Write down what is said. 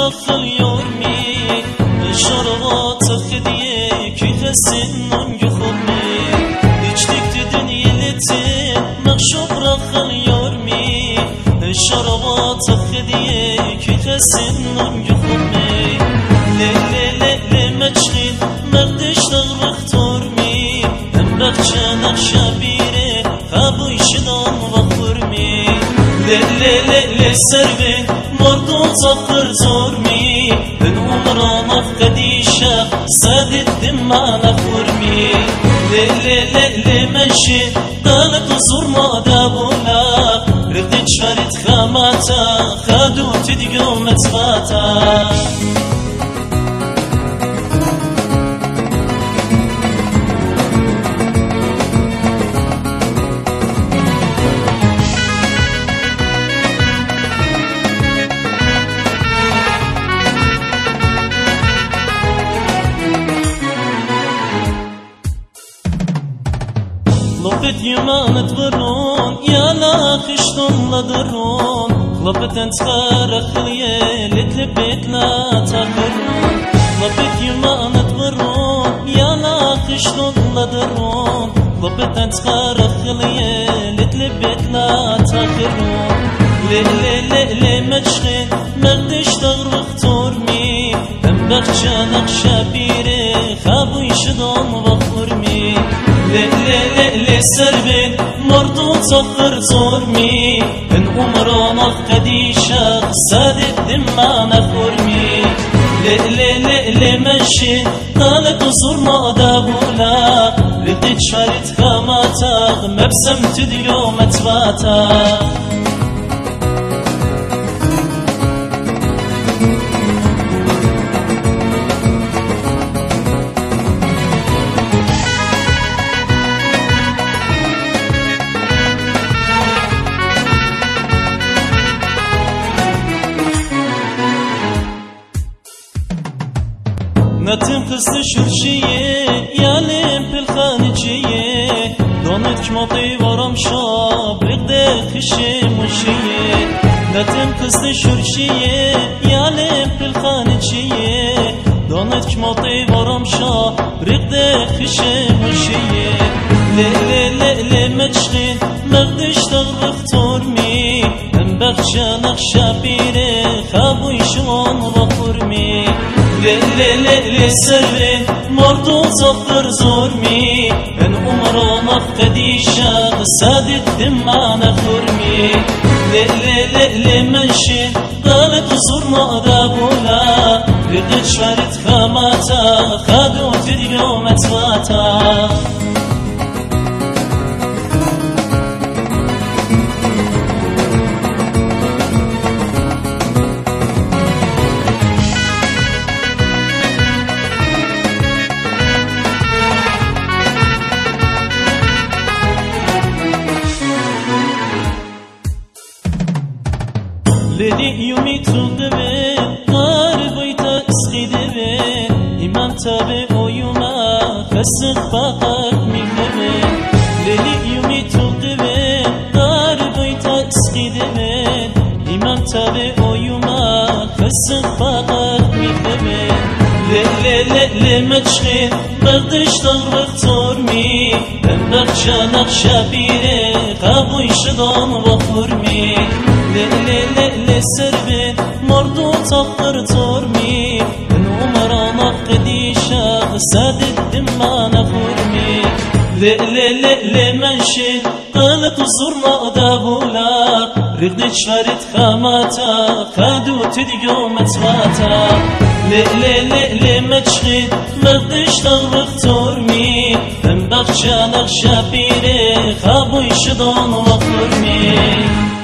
برخل يورمي شربات خديه كي تسن يخمي içtik dünya letin مخشوب برخل يورمي شربات خديه كي تسن يخمي لي لي لي لي مشغل مردش تغرق تورمي هم بخشا نقشا بيري خابو يشدان وخورمي لي لي لي لي سربين مردو تقر زورمي من عمرنا قديشة سادت دمانا خورمي لي لي لي لي مشي قالت زورنا دابولا ردت شفرت خاماتا خادو تدقو متفاتا لبت يمان تبرون يا لا خشتم لدرون لبت انتخار خليه لتلبت لا تخرون لبت يمان تبرون يا لا خشتم لدرون لبت انتخار خليه لتلبت لا تخرون لي لي لي لي مشغل مردش تغرق تورمي هم بخشا نقشا بيري خابو يشدون وخورمي لي لي لي لي سربين مردو تقر زورمي من عمرنا قديشة سادت دمانا خورمي لي لي لي لي مشي قالت زورنا دابولا ردت شفرت خاماتا مبسم تديو متفاتا نتم قصد شرشية يالم بالخانجية دونك موطي ورم شاب رقدة خشي مشية نتم قصد شرشية يالم بالخانجية دونك موطي ورم شاب رقدة خشي مشية لي لي لي لي مشغل مردش تغرق تورمي هم بخشا نقشا بيري خابو يشوان وخورمي لي لي لي لي سربين مردو تقر زورمي من عمرنا قديشة سادت دمانا خورمي لي لي لي لي منشي قالت زورنا دابولا ردت شفرت خاماتا خادو تدقو متفاتا لدي يومي تغدبي قاربي تسخيدبي إيمان تابي ويوما خسق فقط مكتبي لدي يومي تغدبي قاربي تسخيدبي إيمان تابي ويوما خسق فقط مكتبي لي لي لي لي مشغل مردش تغرق تورمي هم بخشا نقشا بيري خابو يشدان وخورمي لي لي لي لي سربين مردو تقر تورمي من عمرنا قديشة سادت دمانا خورمي لي لي لي لي منشي قالت زورنا دابولا ردت شفرت خاماتا خادو تدقو متفاتا لي لي لي لي مشغل مردش تغرق تورمي هم بخشا نقشا بيري خابو يشدان وخورمي